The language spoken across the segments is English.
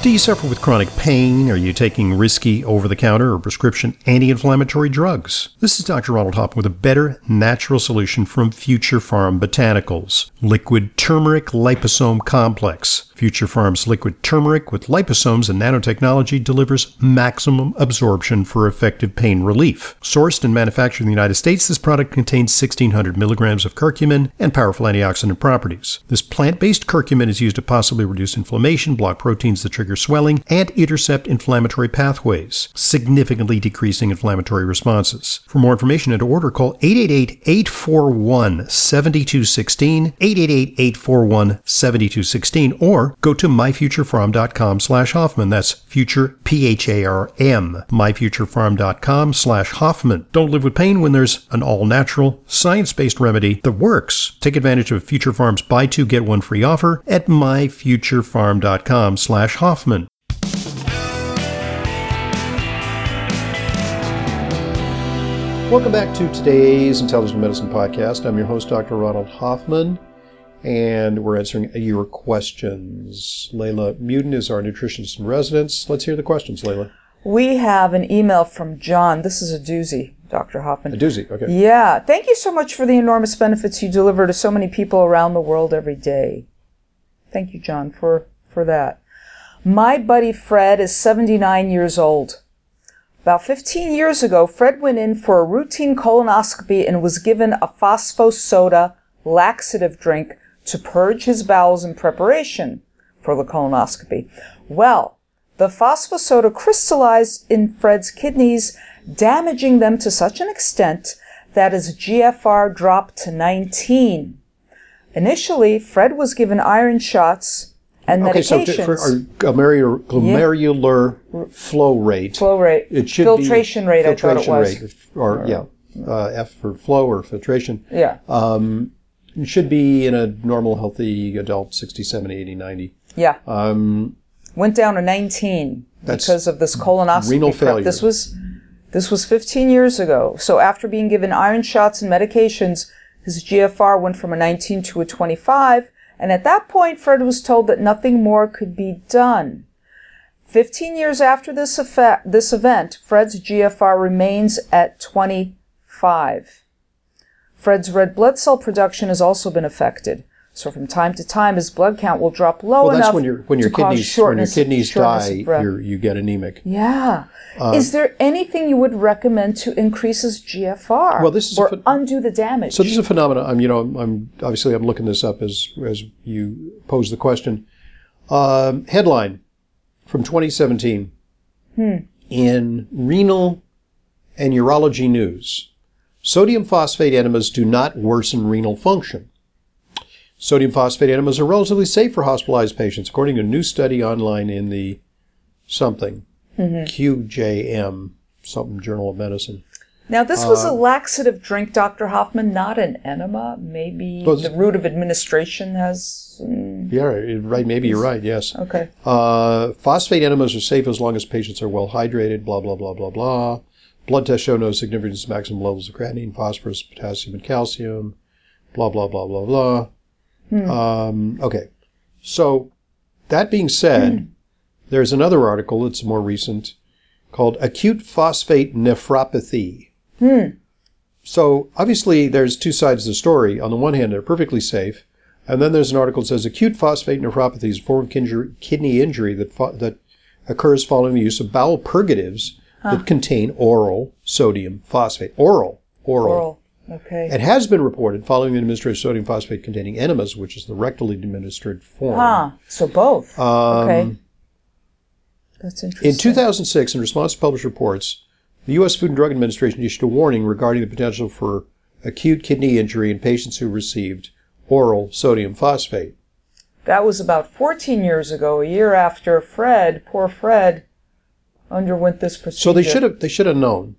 Do you suffer with chronic pain? Are you taking risky over-the-counter or prescription anti-inflammatory drugs? This is Dr. Ronald Hoffman with a better natural solution from Future Pharm Botanicals. Liquid Turmeric Liposome Complex. Future Pharm's liquid turmeric with liposomes and nanotechnology delivers maximum absorption for effective pain relief. Sourced and manufactured in the United States, this product contains 1,600 milligrams of curcumin and powerful antioxidant properties. This plant-based curcumin is used to possibly reduce inflammation, block proteins that trigger swelling, and intercept inflammatory pathways, significantly decreasing inflammatory responses. For more information and to order, call 888-841-7216, 888-841-7216, or go to myfuturepharm.com/Hoffman. That's future, P-H-A-R-M, myfuturepharm.com/Hoffman. Don't live with pain when there's an all-natural, science-based remedy that works. Take advantage of Future Pharm's buy two, get one free offer at myfuturepharm.com/Hoffman. Welcome back to today's Intelligent Medicine Podcast. I'm your host, Dr. Ronald Hoffman, and we're answering your questions. Layla Muden is our nutritionist in residence. Let's hear the questions, Layla. We have an email from John. This is a doozy, Dr. Hoffman. A doozy, okay. Yeah. Thank you so much for the enormous benefits you deliver to so many people around the world every day. Thank you, John, for that. My buddy Fred is 79 years old. About 15 years ago, Fred went in for a routine colonoscopy and was given a phosphosoda laxative drink to purge his bowels in preparation for the colonoscopy. Well, the phosphosoda crystallized in Fred's kidneys, damaging them to such an extent that his GFR dropped to 19. Initially, Fred was given iron shots and medications. Okay, so for our glomerular flow rate. It should filtration be rate, filtration I thought it was. Rate, or F for flow or filtration. Yeah. It should be in a normal, healthy adult 60, 70, 80, 90. Yeah. Went down to 19 because of this colonoscopy. Renal failure. This was 15 years ago. So after being given iron shots and medications, his GFR went from a 19 to a 25. And at that point, Fred was told that nothing more could be done. 15 years after this event, Fred's GFR remains at 25. Fred's red blood cell production has also been affected. So from time to time, his blood count will drop low enough when your kidneys die, you get anemic. Yeah. Is there anything you would recommend to increase his GFR or undo the damage? So this is a phenomenon. I'm looking this up as you pose the question. Headline from 2017 in Renal and Urology News: Sodium phosphate enemas do not worsen renal function. Sodium phosphate enemas are relatively safe for hospitalized patients, according to a new study online in the QJM, something Journal of Medicine. Now, this was a laxative drink, Dr. Hoffman, not an enema. Maybe the route of administration has... Maybe you're right, yes. Okay. Phosphate enemas are safe as long as patients are well hydrated, blah, blah, blah, blah, blah. Blood tests show no significant maximum levels of creatinine, phosphorus, potassium, and calcium, blah, blah, blah, blah, blah. Okay, so that being said, there's another article that's more recent called Acute Phosphate Nephropathy. So obviously there's two sides of the story. On the one hand, they're perfectly safe, and then there's an article that says acute phosphate nephropathy is a form of kidney injury that occurs following the use of bowel purgatives that contain oral sodium phosphate. Oral. Okay. It has been reported following the administration of sodium phosphate containing enemas, which is the rectally administered form. So both. Okay. That's interesting. In 2006, in response to published reports, the U.S. Food and Drug Administration issued a warning regarding the potential for acute kidney injury in patients who received oral sodium phosphate. That was about 14 years ago, a year after poor Fred, underwent this procedure. So they should have known.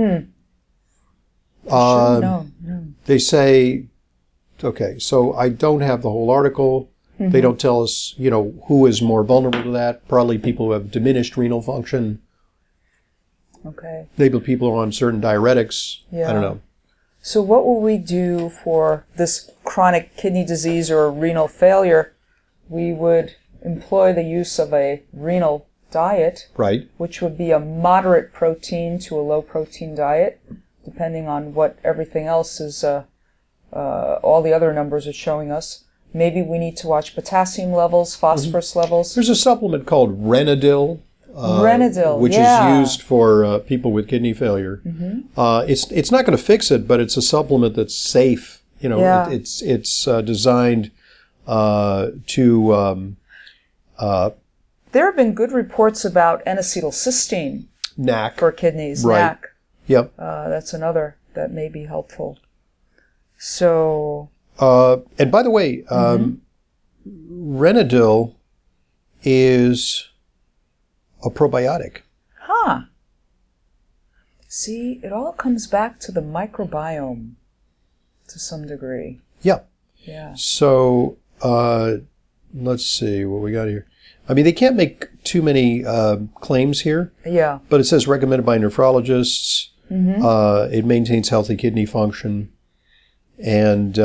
They say, okay, so I don't have the whole article. They don't tell us, who is more vulnerable to that. Probably people who have diminished renal function. Okay. Maybe people who are on certain diuretics. Yeah. I don't know. So what will we do for this chronic kidney disease or renal failure? We would employ the use of a renal diet, Right. which would be a moderate protein to a low protein diet, depending on what everything else is, all the other numbers are showing us. Maybe we need to watch potassium levels, phosphorus levels. There's a supplement called Renadil. Renadil, which yeah. is used for people with kidney failure. It's not going to fix it, but it's a supplement that's safe. You know, Yeah. it's designed to There have been good reports about N-acetylcysteine NAC. for kidneys, Right. NAC. Yep. That's another that may be helpful. So, And by the way, Renadil is a probiotic. See, it all comes back to the microbiome to some degree. Yeah. Yeah. So let's see what we got here. I mean, they can't make too many claims here, Yeah. but it says recommended by nephrologists. It maintains healthy kidney function, and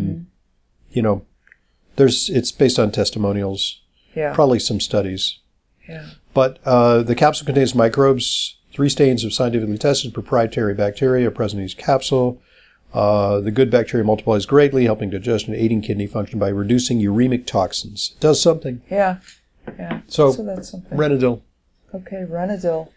you know, it's based on testimonials, Yeah. probably some studies. Yeah. But the capsule contains microbes. 3 stains of scientifically tested proprietary bacteria are present in each capsule. The good bacteria multiplies greatly, helping digestion and aiding kidney function by reducing uremic toxins. It does something. Yeah. Yeah. So that's something. Renadil. Okay, Renadil.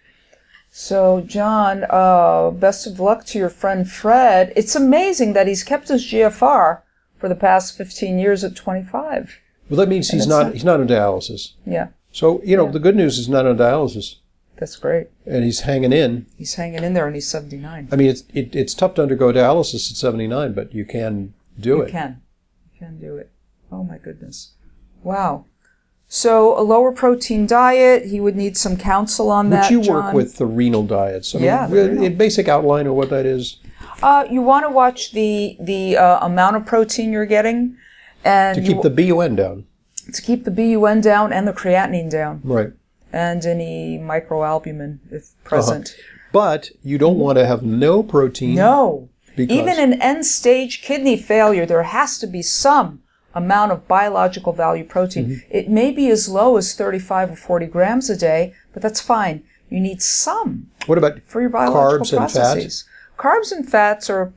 So, John, best of luck to your friend Fred. It's amazing that he's kept his GFR for the past 15 years at 25. Well, that means he's not on dialysis. Yeah, So, you know, the good news is not on dialysis, that's great. and he's hanging in. He's hanging in there, and he's 79. I mean, it's tough to undergo dialysis at 79, but you can do it. You can do it. Oh, my goodness. Wow. So, a lower protein diet, he would need some counsel on that, Would you John. work with the renal diets? I mean, Yeah, the renal. a basic outline of what that is. You want to watch the amount of protein you're getting, and To keep the BUN down. to keep the BUN down and the creatinine down, Right. and any microalbumin if present. But you don't want to have no protein. No, Because even in end-stage kidney failure, there has to be some amount of biological value protein. It may be as low as 35 or 40 grams a day, but that's fine. You need some what about for your biological carbs and processes. Carbs and fats are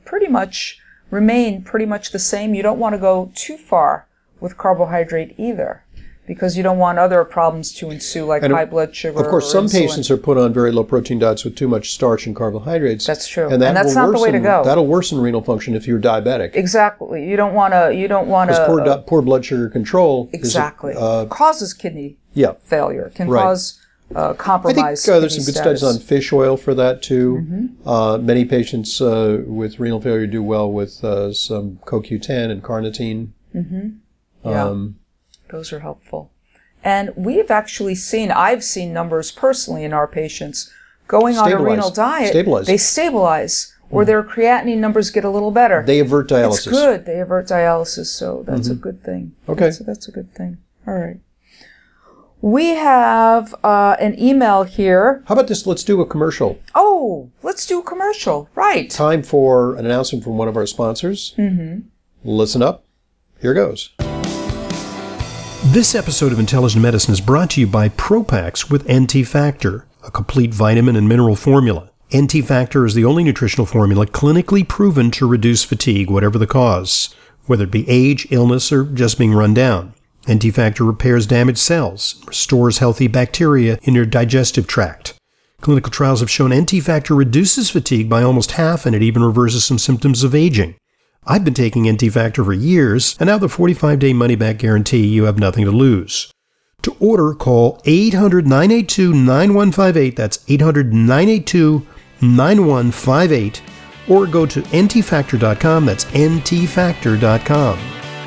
remain pretty much the same. You don't want to go too far with carbohydrate either, because you don't want other problems to ensue, like high blood sugar. Of course, or some insulin. patients are put on very low protein diets with too much starch and carbohydrates. That's true, and and that's will not the way to go. That'll worsen renal function if you're diabetic. Exactly. You don't want to. Poor blood sugar control. Exactly. Causes kidney Yeah. failure. Can Right. cause I compromise. think there's some kidney good studies status. on fish oil for that too. Many patients with renal failure do well with some CoQ10 and carnitine. Yeah. Those are helpful. And I've seen numbers personally in our patients going on a renal diet. They stabilize, or their creatinine numbers get a little better. They avert dialysis. It's good. They avert dialysis, so that's a good thing. Okay. That's a good thing. All right. We have an email here. How about this? Let's do a commercial. Oh, let's do a commercial. Right. Time for an announcement from one of our sponsors. Listen up. Here goes. This episode of Intelligent Medicine is brought to you by Propax with NT Factor, a complete vitamin and mineral formula. NT Factor is the only nutritional formula clinically proven to reduce fatigue, whatever the cause, whether it be age, illness, or just being run down. NT Factor repairs damaged cells, restores healthy bacteria in your digestive tract. Clinical trials have shown NT Factor reduces fatigue by almost half, and it even reverses some symptoms of aging. I've been taking NT Factor for years, and now the 45-day money-back guarantee, you have nothing to lose. To order, call 800-982-9158, that's 800-982-9158, or go to ntfactor.com, that's ntfactor.com.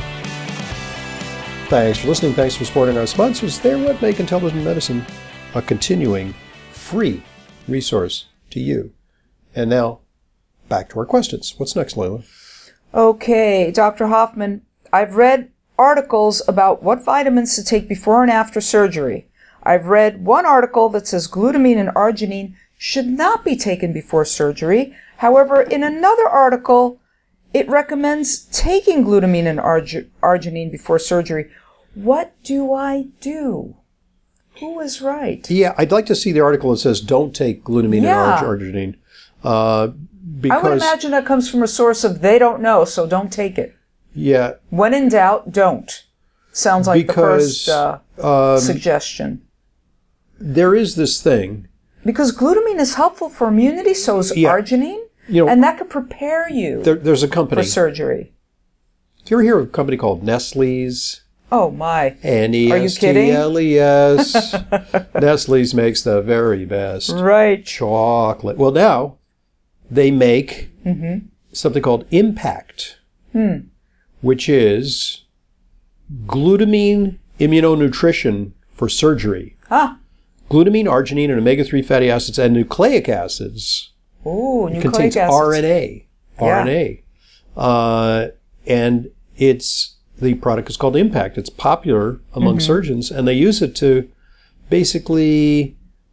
Thanks for listening, thanks for supporting our sponsors. They're what make Intelligent Medicine a continuing free resource to you. And now, back to our questions. What's next, Layla? Okay, Dr. Hoffman, I've read articles about what vitamins to take before and after surgery. I've read one article that says glutamine and arginine should not be taken before surgery. However, in another article, it recommends taking glutamine and arginine before surgery. What do I do? Who is right? Yeah, I'd like to see the article that says don't take glutamine Yeah. and arginine. Because, I would imagine that comes from a source of they don't know, so don't take it. yeah, When in doubt, don't. Sounds like because, the first suggestion. there is this thing. Because glutamine is helpful for immunity, so is Yeah. arginine, You know, and that could prepare you there's a company. for surgery. Do you ever hear of a company called Nestle's? Oh, my. Nestles. Nestle's makes the very best Right. chocolate. Well, now they make something called Impact, which is glutamine immunonutrition for surgery. Ah. Glutamine, arginine, and omega-3 fatty acids and nucleic acids. Ooh, It nucleic contains acids. RNA. Yeah. RNA. And the product is called Impact. It's popular among surgeons, and they use it to basically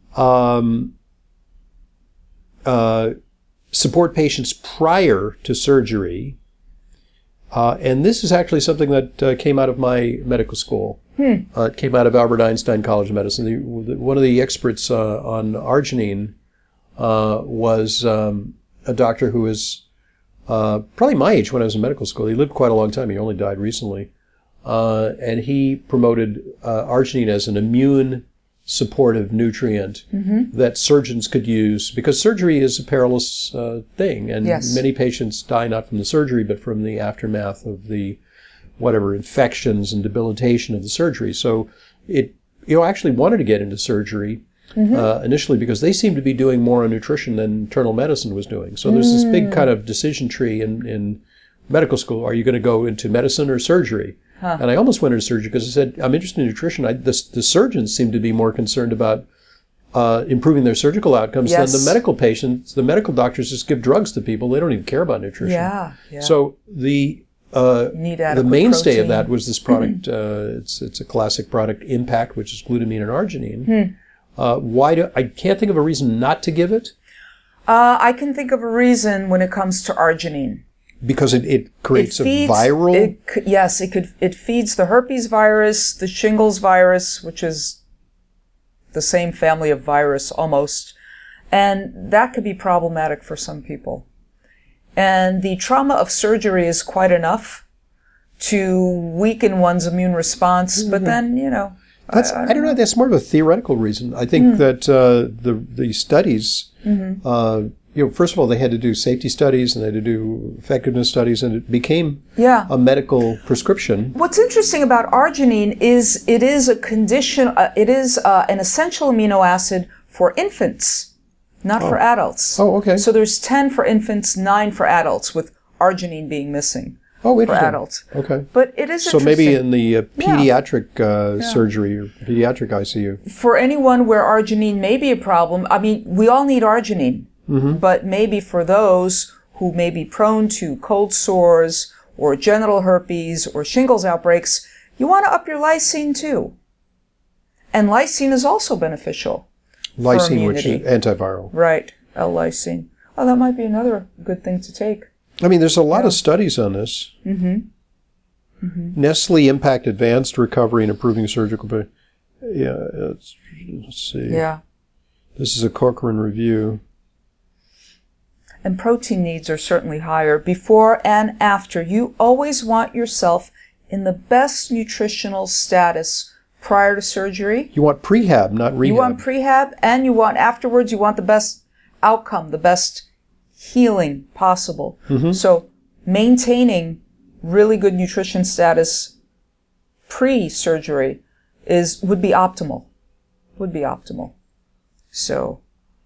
support patients prior to surgery. And this is actually something that came out of my medical school. It came out of Albert Einstein College of Medicine. One of the experts on arginine was a doctor who was probably my age when I was in medical school. He lived quite a long time. He only died recently. And he promoted arginine as an immune supportive nutrient that surgeons could use, because surgery is a perilous thing, and many patients die not from the surgery but from the aftermath of the infections and debilitation of the surgery. So it actually wanted to get into surgery initially because they seemed to be doing more on nutrition than internal medicine was doing. So there's this big kind of decision tree in medical school. Are you going to go into medicine or surgery? And I almost went into surgery because I said, I'm interested in nutrition. The surgeons seem to be more concerned about improving their surgical outcomes than the medical patients. The medical doctors just give drugs to people. They don't even care about nutrition. Yeah. So the mainstay of that was this product. It's a classic product, Impact, which is glutamine and arginine. I can't think of a reason not to give it. I can think of a reason when it comes to arginine. Because it creates a viral... It feeds the herpes virus, the shingles virus, which is the same family of virus almost, and that could be problematic for some people. And the trauma of surgery is quite enough to weaken one's immune response, but then, I don't know. That's more of a theoretical reason. I think that the studies, first of all, they had to do safety studies and they had to do effectiveness studies, and it became a medical prescription. What's interesting about arginine is it is a condition. It is an essential amino acid for infants, not for adults. Oh, okay. So there's 10 for infants, 9 for adults, with arginine being missing. Oh, interesting. For adults. Okay. But it is so interesting. Maybe in the pediatric surgery or pediatric ICU. For anyone where arginine may be a problem, I mean, we all need arginine. But maybe for those who may be prone to cold sores or genital herpes or shingles outbreaks, you want to up your lysine too. And lysine is also beneficial. Lysine, which is antiviral. Right, L-lysine. Oh, that might be another good thing to take. I mean, there's a lot of studies on this. Nestle Impact Advanced Recovery and Improving Surgical... let's see. Yeah. This is a Cochrane review. And protein needs are certainly higher. Before and after, you always want yourself in the best nutritional status prior to surgery. You want prehab, not rehab. You want prehab, and you want afterwards, you want the best outcome, the best healing possible. So maintaining really good nutrition status pre-surgery would be optimal. So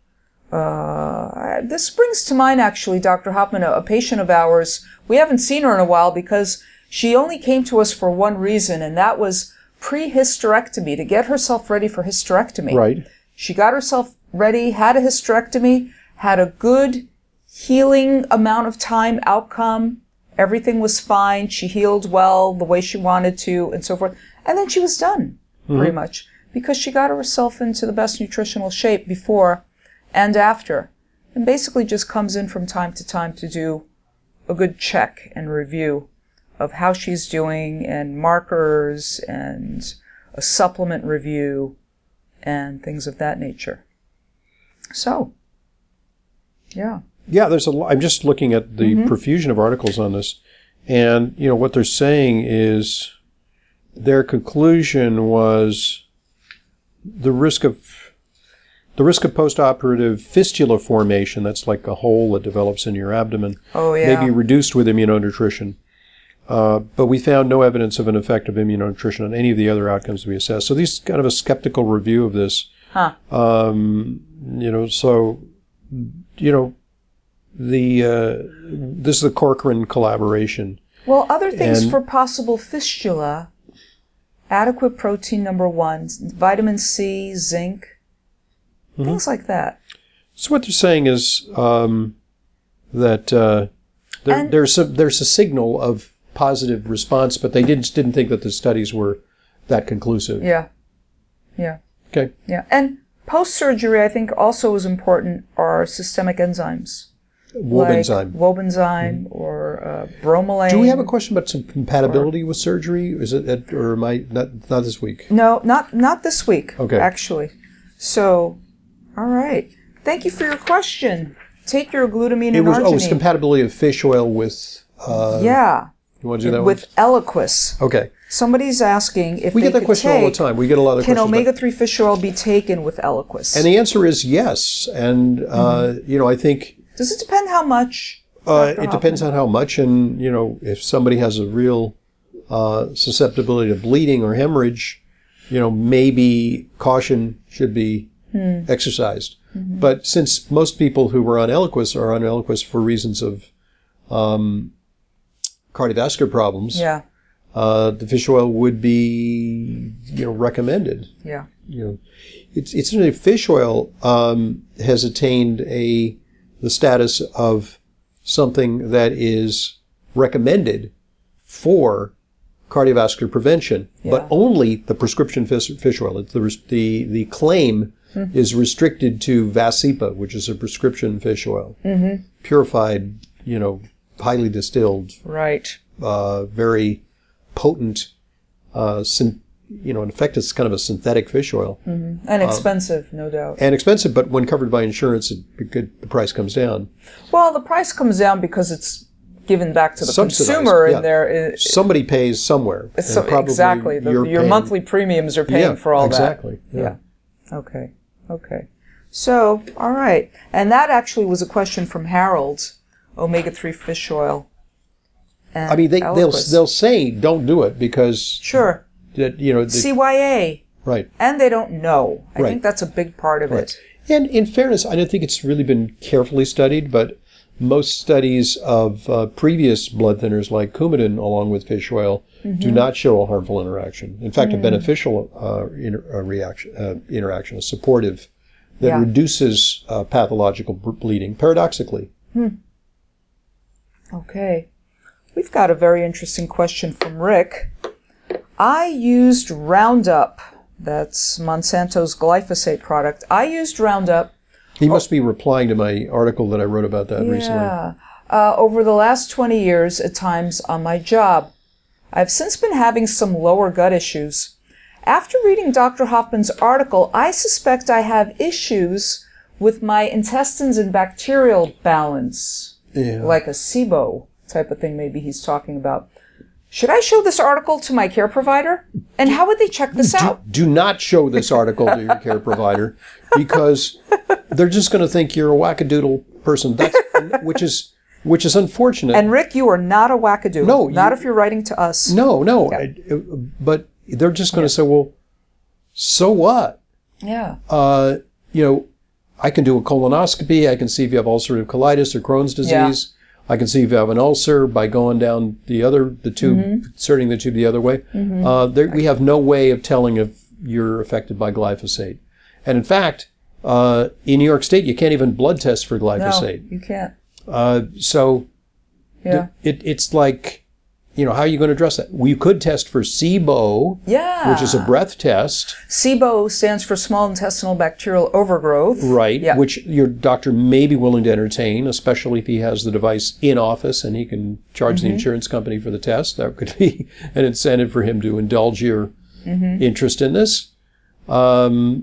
this brings to mind, actually, Dr. Hoffman, a patient of ours. We haven't seen her in a while because she only came to us for one reason, and that was pre-hysterectomy, to get herself ready for hysterectomy. Right. She got herself ready, had a hysterectomy, had a good healing amount of time outcome. Everything was fine. She healed well the way she wanted to, and so forth. And then she was done, pretty much, because she got herself into the best nutritional shape before and after, and basically just comes in from time to time to do a good check and review of how she's doing and markers and a supplement review and things of that nature. So, yeah. Yeah, there's a lot. I'm just looking at the profusion of articles on this. And, what they're saying is their conclusion was the risk of postoperative fistula formation, that's like a hole that develops in your abdomen, may be reduced with immunonutrition. But we found no evidence of an effect of immunonutrition on any of the other outcomes we assessed. So these kind of a skeptical review of this. This is the Corcoran collaboration. Well, other things for possible fistula: adequate protein, number 1, vitamin C, zinc, things like that. So what they're saying is that there's a signal of positive response, but they didn't think that the studies were that conclusive. Yeah. Okay. Yeah, and post-surgery, I think also is important are systemic enzymes. Wobenzym or bromelain. Do we have a question about some compatibility with surgery? Is it, or am I not this week? No, not this week. Okay. Actually. So, all right. Thank you for your question. Take your glutamine and arginine. It's compatibility of fish oil with. Yeah. You want to do that with Eliquis. Okay. Somebody's asking if we get that question all the time. We get a lot of questions. Can omega-3 fish oil be taken with Eliquis? And the answer is yes. And I think. Does it depend how much? It depends on how much, and if somebody has a real susceptibility to bleeding or hemorrhage, maybe caution should be exercised. But since most people who are on Eliquis are on Eliquis for reasons of cardiovascular problems, the fish oil would be recommended. Yeah. It's interesting. Fish oil has attained the status of something that is recommended for cardiovascular prevention, but only the prescription fish oil. The claim is restricted to Vascepa, which is a prescription fish oil, purified, highly distilled, very potent. In effect, it's kind of a synthetic fish oil. And expensive, no doubt. And expensive, but when covered by insurance, the price comes down. Well, the price comes down because it's given back to the consumer. And somebody pays somewhere. Exactly. Your monthly premiums are paying for all that. Exactly. Yeah. Okay. So, all right. And that actually was a question from Harold, omega-3 fish oil. And they'll say don't do it because... Sure. CYA. Right. And they don't know. I think that's a big part of it. And in fairness, I don't think it's really been carefully studied, but most studies of previous blood thinners like Coumadin along with fish oil do not show a harmful interaction. In fact, a beneficial interaction, a supportive, that reduces pathological bleeding, paradoxically. Okay. We've got a very interesting question from Rick. I used Roundup. That's Monsanto's glyphosate product. I used Roundup. He must be replying to my article that I wrote about that recently. Over the last 20 years, at times on my job. I've since been having some lower gut issues. After reading Dr. Hoffman's article, I suspect I have issues with my intestines and bacterial balance. Like a SIBO type of thing maybe he's talking about. Should I show this article to my care provider? And how would they check this out? Do not show this article to your care provider because they're just going to think you're a wackadoodle person. Which is unfortunate. And Rick, you are not a wackadoodle. No, not if you're writing to us. No. Yeah. But they're just going to say, well, so what? Yeah. I can do a colonoscopy. I can see if you have ulcerative colitis or Crohn's disease. I can see if you have an ulcer by going down the tube, inserting the tube the other way. We have no way of telling if you're affected by glyphosate. And in fact, in New York State, you can't even blood test for glyphosate. No, you can't. It's like, how are you going to address that? We could test for SIBO, which is a breath test. SIBO stands for small intestinal bacterial overgrowth. Right, yeah. which your doctor may be willing to entertain, especially if he has the device in office and he can charge the insurance company for the test. That could be an incentive for him to indulge your interest in this. I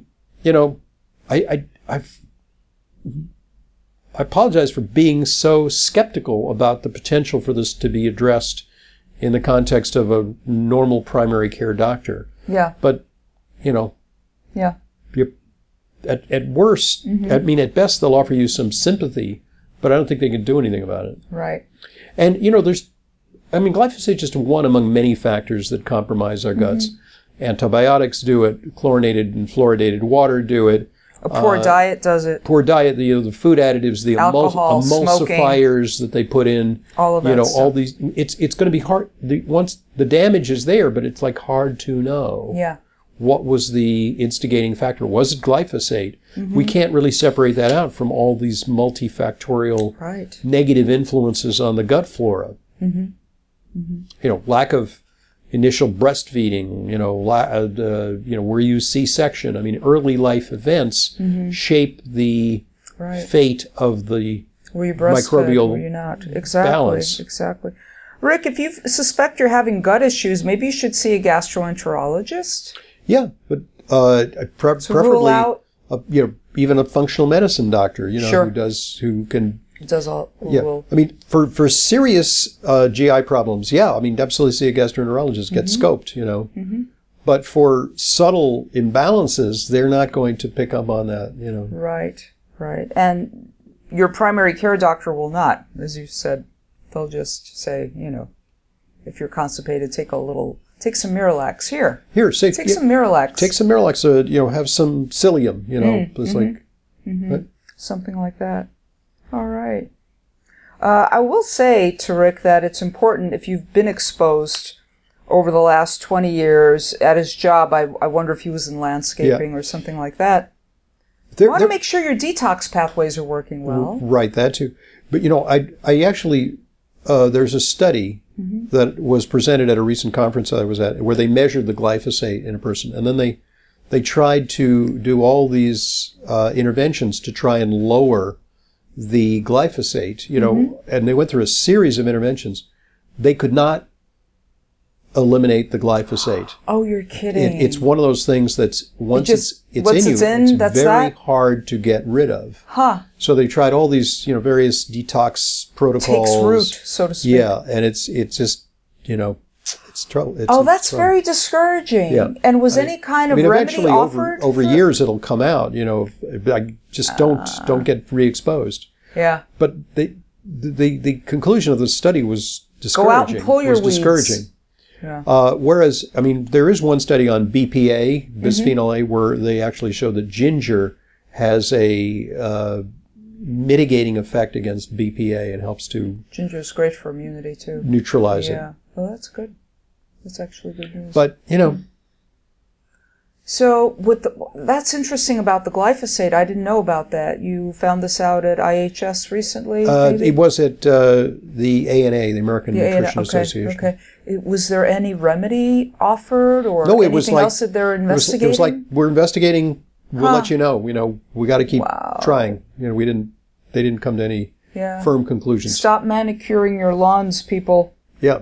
apologize for being so skeptical about the potential for this to be addressed in the context of a normal primary care doctor. Yeah. But, Yeah. at worst, at best, they'll offer you some sympathy, but I don't think they can do anything about it. Right. And, glyphosate is just one among many factors that compromise our guts. Antibiotics do it. Chlorinated and fluoridated water do it. A poor diet does it. Poor diet, the food additives, the alcohol, emulsifiers that they put in. All of that stuff. all these. It's going to be hard. Once the damage is there, but it's like hard to know. Yeah. What was the instigating factor? Was it glyphosate? We can't really separate that out from all these multifactorial negative influences on the gut flora. Lack of initial breastfeeding, where you C-section. Early life events shape the fate of the were you breastfed, microbial were you not? Exactly, balance. Exactly. Rick, if you suspect you're having gut issues, maybe you should see a gastroenterologist. Yeah, but preferably, rule out, even a functional medicine doctor, who can. Does all. Yeah, for serious GI problems, absolutely see a gastroenterologist, get scoped, But for subtle imbalances, they're not going to pick up on that, Right. And your primary care doctor will not, as you said. They'll just say, if you're constipated, take some Miralax here. Take some Miralax. Take some Miralax. Have some psyllium. Something like that. All right. I will say to Rick that it's important if you've been exposed over the last 20 years at his job. I wonder if he was in landscaping or something like that. You want to make sure your detox pathways are working well. Right, that too. But I actually there's a study that was presented at a recent conference I was at where they measured the glyphosate in a person, and then they tried to do all these interventions to try and lower the glyphosate, and they went through a series of interventions. They could not eliminate the glyphosate. Oh, you're kidding. It's one of those things that's once it's in you, it's very hard to get rid of. Huh. So they tried all these, various detox protocols. Takes root, so to speak. Yeah, and it's just, it's trouble. That's very discouraging. Yeah. And was any kind of remedy offered? Over years, it'll come out. I just don't get re-exposed. Yeah. But the conclusion of the study was discouraging. Go out and pull your weeds. Yeah. Whereas, there is one study on BPA, bisphenol A, where they actually show that ginger has a mitigating effect against BPA and helps to. Ginger is great for immunity too. Neutralize it. Yeah. Well, that's good. That's actually good news. But, So that's interesting about the glyphosate. I didn't know about that. You found this out at IHS recently? It was at the ANA, the American Nutrition Association. Okay. Was there any remedy offered or anything else that they're investigating? It was like, we're investigating. We'll let you know. We got to keep trying. They didn't come to any firm conclusions. Stop manicuring your lawns, people. Yeah.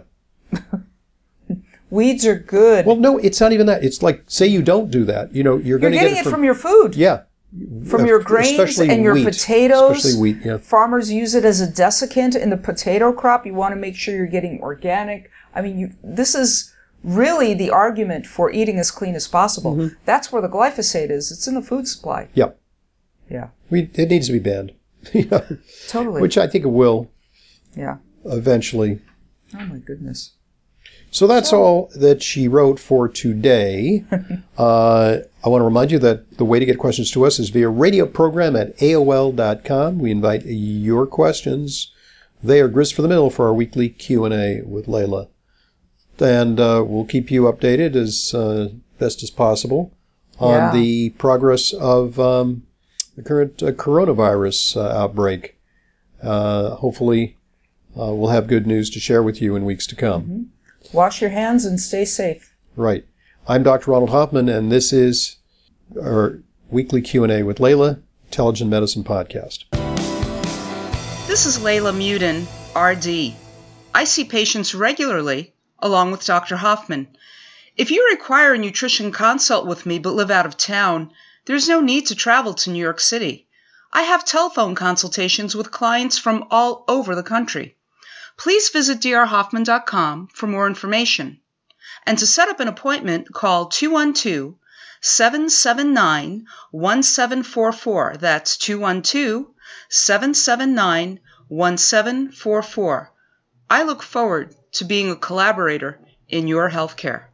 Weeds are good. Well, no, it's not even that. It's like, say you don't do that. You're going to get it from your food. Yeah. From your grains and your wheat, potatoes. Especially wheat, yeah. Farmers use it as a desiccant in the potato crop. You want to make sure you're getting organic. This is really the argument for eating as clean as possible. That's where the glyphosate is. It's in the food supply. Yeah. Yeah. It needs to be banned. Totally. Which I think it will. Yeah. Eventually. Oh, my goodness. So that's all that she wrote for today. I want to remind you that the way to get questions to us is via radio program at AOL.com. We invite your questions. They are grist for the middle for our weekly Q&A with Layla. And we'll keep you updated as best as possible on the progress of the current coronavirus outbreak. Hopefully, we'll have good news to share with you in weeks to come. Wash your hands and stay safe. Right. I'm Dr. Ronald Hoffman, and this is our weekly Q&A with Layla, Intelligent Medicine Podcast. This is Layla Muden, RD. I see patients regularly, along with Dr. Hoffman. If you require a nutrition consult with me but live out of town, there's no need to travel to New York City. I have telephone consultations with clients from all over the country. Please visit drhoffman.com for more information. And to set up an appointment, call 212-779-1744. That's 212-779-1744. I look forward to being a collaborator in your healthcare.